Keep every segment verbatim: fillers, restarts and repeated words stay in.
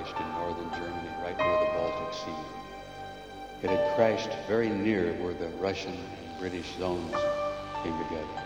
crashed in northern Germany, right near the Baltic Sea. It had crashed very near where the Russian and British zones came together.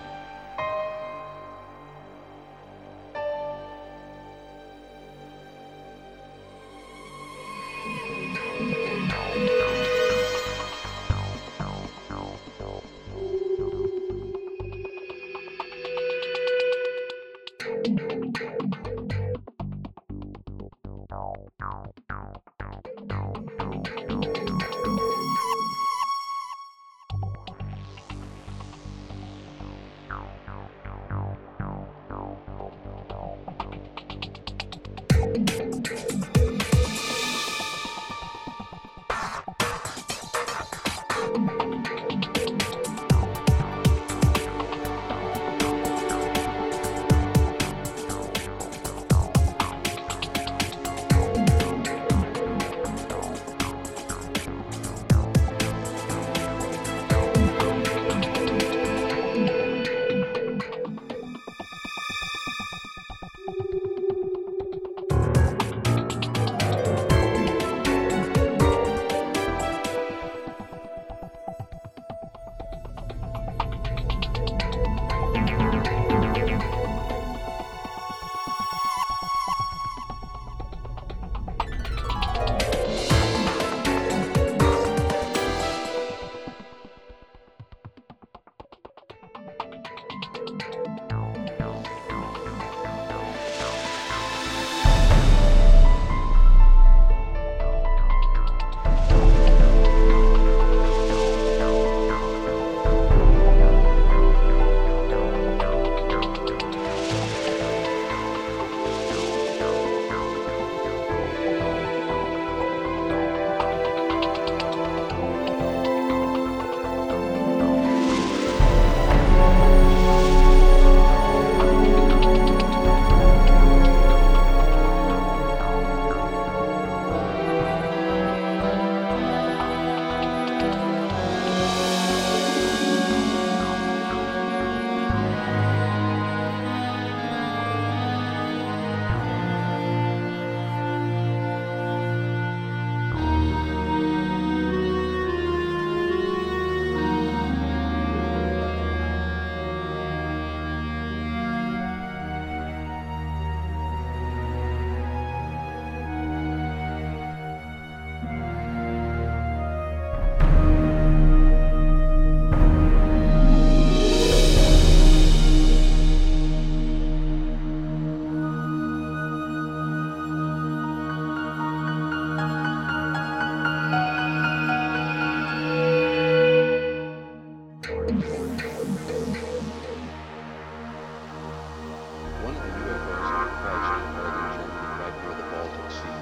One of the U F Os had crashed in northern Germany, right near the Baltic Sea.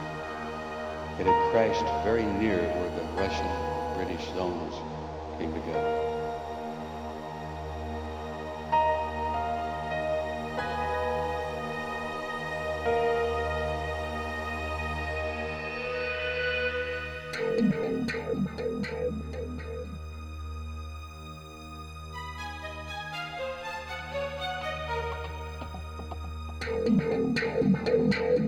It had crashed very near where the Russian and British zones came together. Thank you.